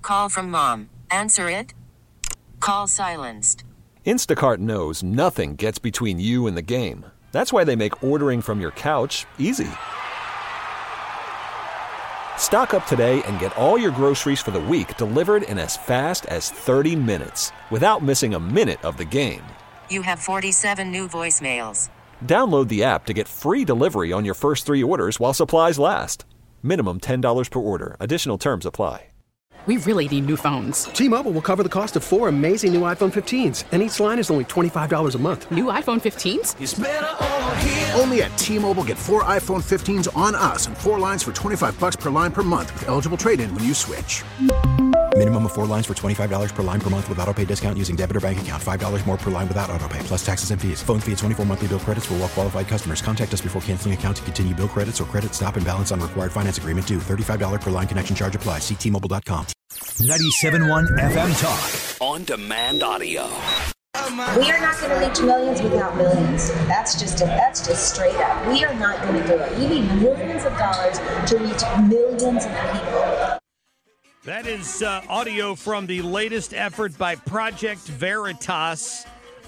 call from mom. Answer it. Call silenced. Instacart knows nothing gets between you and the game. That's why they make ordering from your couch easy. Stock up today and get all your groceries for the week delivered in as fast as 30 minutes without missing a minute of the game. You have 47 new voicemails. Download the app to get free delivery on your first 3 orders while supplies last. Minimum $10 per order. Additional terms apply. We really need new phones. T-Mobile will cover the cost of 4 amazing new iPhone 15s, and each line is only $25 a month. New iPhone 15s? It's better over here. Only at T-Mobile, get 4 iPhone 15s on us and 4 lines for $25 per line per month with eligible trade-in when you switch. Minimum of 4 lines for $25 per line per month with autopay discount using debit or bank account. $5 more per line without autopay, plus taxes and fees. Phone fee at 24 monthly bill credits for well-qualified customers. Contact us before canceling account to continue bill credits or credit stop and balance on required finance agreement due. $35 per line connection charge applies. See T-Mobile.com. 97.1 FM Talk. On demand audio. We are not going to reach millions without millions. That's just straight up. We are not going to do it. We need millions of dollars to reach millions of people. That is audio from the latest effort by Project Veritas,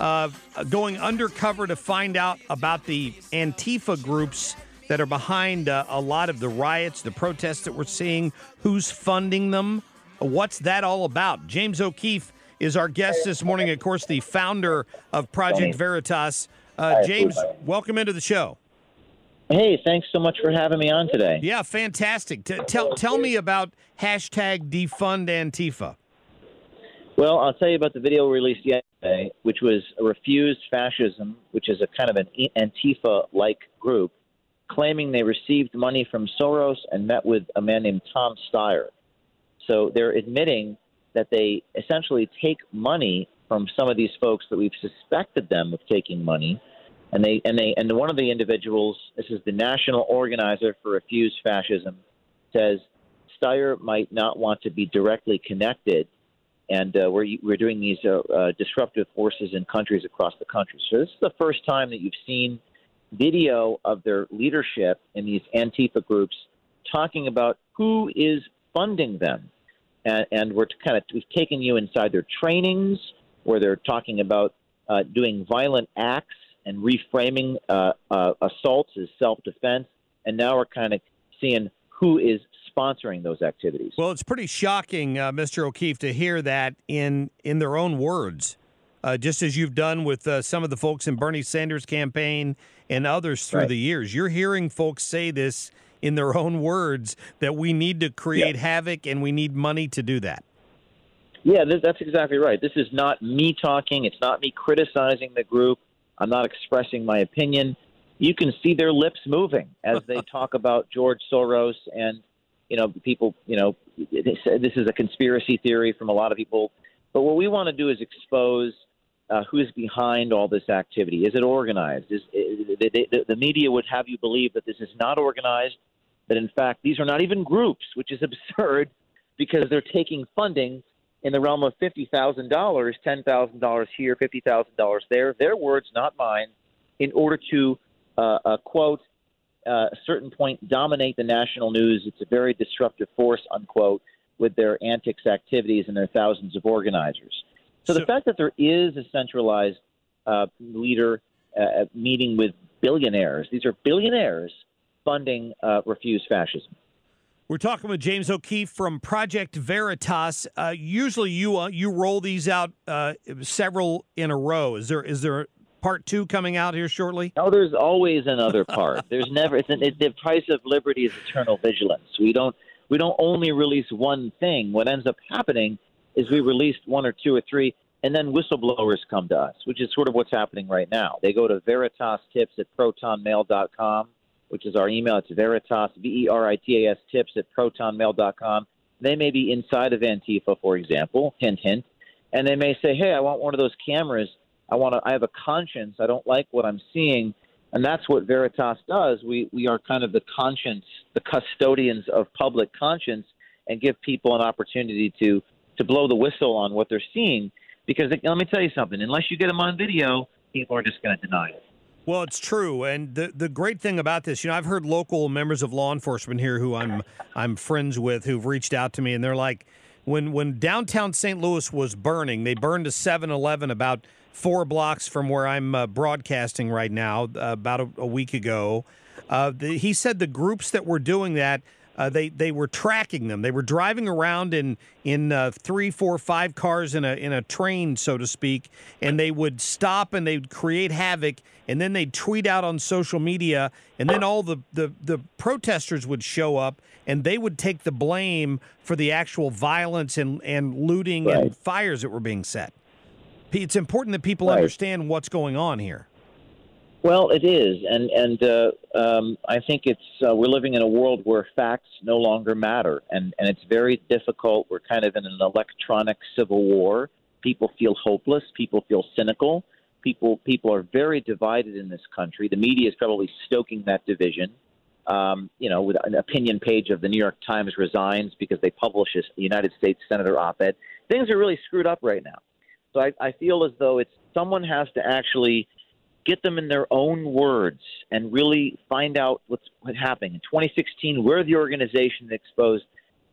going undercover to find out about the Antifa groups that are behind a lot of the riots, the protests that we're seeing, who's funding them, what's that all about. James O'Keefe is our guest this morning, of course, the founder of Project Veritas. James, welcome into the show. Hey, thanks so much for having me on today. Yeah, fantastic. Tell me about hashtag defund Antifa. Well, I'll tell you about the video released yesterday, which was Refuse Fascism, which is a kind of an Antifa-like group, claiming they received money from Soros and met with a man named Tom Steyer. So they're admitting that they essentially take money from some of these folks that we've suspected them of taking money. And one of the individuals, this is the national organizer for Refuse Fascism, says Steyer might not want to be directly connected, and we're doing these disruptive forces in countries across the country. So this is the first time that you've seen video of their leadership in these Antifa groups talking about who is funding them, and we've taken you inside their trainings where they're talking about doing violent acts and reframing assaults as self-defense. And now we're kind of seeing who is sponsoring those activities. Well, it's pretty shocking, Mr. O'Keefe, to hear that in their own words, just as you've done with some of the folks in Bernie Sanders' campaign and others through the years. You're hearing folks say this in their own words, that we need to create havoc and we need money to do that. Yeah, that's exactly right. This is not me talking. It's not me criticizing the group. I'm not expressing my opinion. You can see their lips moving as they talk about George Soros and, people, they say this is a conspiracy theory from a lot of people. But what we want to do is expose who's behind all this activity. Is it organized? The media would have you believe that this is not organized, that, in fact, these are not even groups, which is absurd because they're taking funding in the realm of $50,000, $10,000 here, $50,000 there, their words, not mine, in order to, quote, a certain point, dominate the national news. It's a very disruptive force, unquote, with their antics, activities, and their thousands of organizers. So the fact that there is a centralized leader meeting with billionaires, these are billionaires funding Refuse Fascism. We're talking with James O'Keefe from Project Veritas. Usually you roll these out several in a row. Is there part 2 coming out here shortly? No, there's always another part. There's never. The price of liberty is eternal vigilance. We don't only release one thing. What ends up happening is we release 1 or 2 or 3, and then whistleblowers come to us, which is sort of what's happening right now. They go to veritastips@protonmail.com. which is our email. It's Veritas, Veritas tips @protonmail.com. They may be inside of Antifa, for example, hint, hint, and they may say, hey, I want one of those cameras. I have a conscience. I don't like what I'm seeing. And that's what Veritas does. We are kind of the conscience, the custodians of public conscience, and give people an opportunity to blow the whistle on what they're seeing. Because let me tell you something, unless you get them on video, people are just going to deny it. Well, it's true, and the great thing about this, I've heard local members of law enforcement here who I'm friends with who've reached out to me, and they're like, when downtown St. Louis was burning, they burned a 7-Eleven about 4 blocks from where I'm broadcasting right now, about a week ago. He said the groups that were doing that, they were tracking them. They were driving around in 3, 4, 5 cars in a train, so to speak, and they would stop and they'd create havoc, and then they'd tweet out on social media, and then all the protesters would show up, and they would take the blame for the actual violence and looting and fires that were being set. It's important that people understand what's going on here. Well, it is, and I think it's we're living in a world where facts no longer matter, and it's very difficult. We're kind of in an electronic civil war. People feel hopeless. People feel cynical. People are very divided in this country. The media is probably stoking that division. With an opinion page of the New York Times resigns because they publish a United States Senator op-ed. Things are really screwed up right now. So I feel as though someone has to actually get them in their own words and really find out what's happening. In 2016, we're the organization that exposed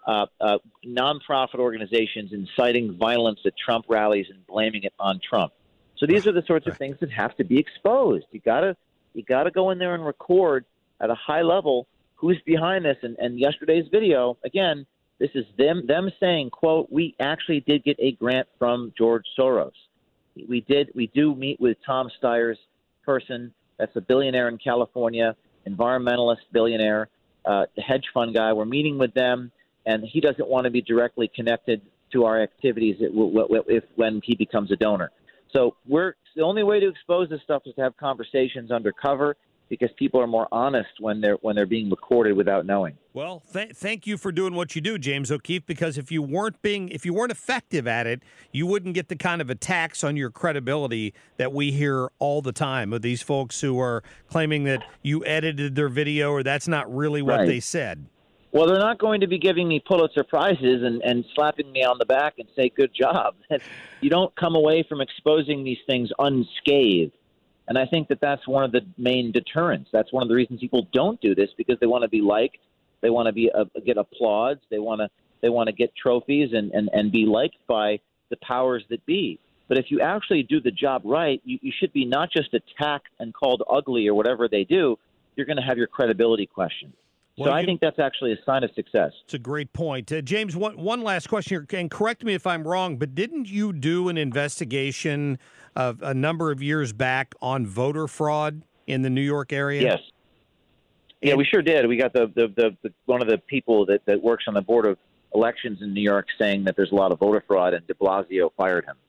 nonprofit organizations inciting violence at Trump rallies and blaming it on Trump. So these are the sorts of things that have to be exposed. You gotta go in there and record at a high level who's behind this. And yesterday's video, again, this is them saying, quote, we actually did get a grant from George Soros. We do meet with Tom Steyer's person. That's a billionaire in California, environmentalist billionaire, the hedge fund guy. We're meeting with them, and he doesn't want to be directly connected to our activities when he becomes a donor. So the only way to expose this stuff is to have conversations undercover, because people are more honest when they're being recorded without knowing. Well, thank you for doing what you do, James O'Keefe, because if you weren't effective at it, you wouldn't get the kind of attacks on your credibility that we hear all the time of these folks who are claiming that you edited their video or that's not really what they said. Well, they're not going to be giving me Pulitzer Prizes and slapping me on the back and say, good job. You don't come away from exposing these things unscathed. And I think that that's one of the main deterrents. That's one of the reasons people don't do this, because they want to be liked, they want to get applauds, they want to get trophies and be liked by the powers that be. But if you actually do the job right, you should be not just attacked and called ugly or whatever they do. You're going to have your credibility questioned. So I think that's actually a sign of success. It's a great point. James, one last question here, and correct me if I'm wrong, but didn't you do an investigation of a number of years back on voter fraud in the New York area? Yes. Yeah, we sure did. We got the one of the people that works on the Board of Elections in New York saying that there's a lot of voter fraud, and de Blasio fired him.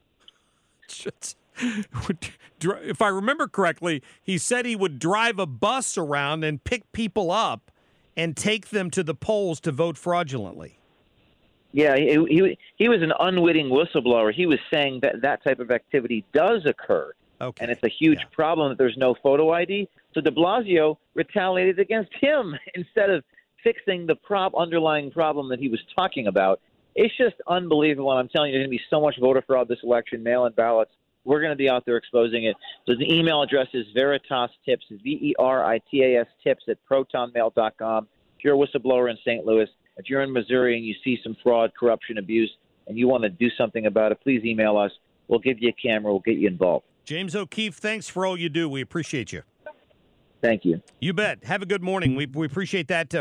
If I remember correctly, he said he would drive a bus around and pick people up and take them to the polls to vote fraudulently. Yeah, he was an unwitting whistleblower. He was saying that type of activity does occur, and it's a huge problem that there's no photo ID. So de Blasio retaliated against him instead of fixing the underlying problem that he was talking about. It's just unbelievable. I'm telling you, there's going to be so much voter fraud this election, mail-in ballots. We're going to be out there exposing it. So the email address is Veritas Tips, VERITAS Tips @protonmail.com. If you're a whistleblower in St. Louis, if you're in Missouri and you see some fraud, corruption, abuse, and you want to do something about it, please email us. We'll give you a camera. We'll get you involved. James O'Keefe, thanks for all you do. We appreciate you. Thank you. You bet. Have a good morning. We appreciate that.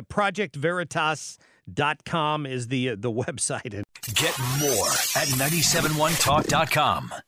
ProjectVeritas.com is the website. Get more at 971talk.com.